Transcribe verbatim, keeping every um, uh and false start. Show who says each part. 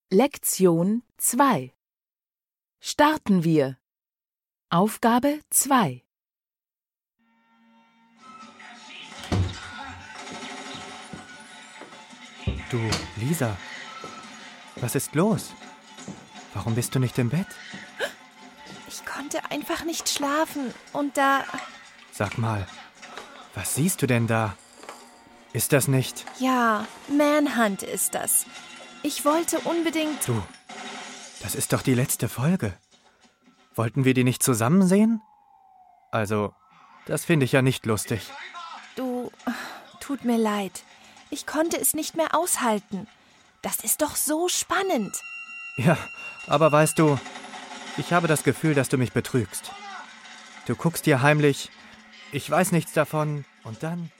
Speaker 1: Lektion zwei. Starten wir. Aufgabe zwei.
Speaker 2: Du, Lisa, was ist los? Warum bist du nicht im Bett?
Speaker 3: Ich konnte einfach nicht schlafen und da...
Speaker 2: Sag mal, was siehst du denn da? Ist das nicht...
Speaker 3: Ja, Manhunt ist das. Ich wollte unbedingt...
Speaker 2: Du, das ist doch die letzte Folge. Wollten wir die nicht zusammen sehen? Also, das finde ich ja nicht lustig.
Speaker 3: Du, tut mir leid. Ich konnte es nicht mehr aushalten. Das ist doch so spannend.
Speaker 2: Ja, aber weißt du, ich habe das Gefühl, dass du mich betrügst. Du guckst dir heimlich, ich weiß nichts davon, und dann...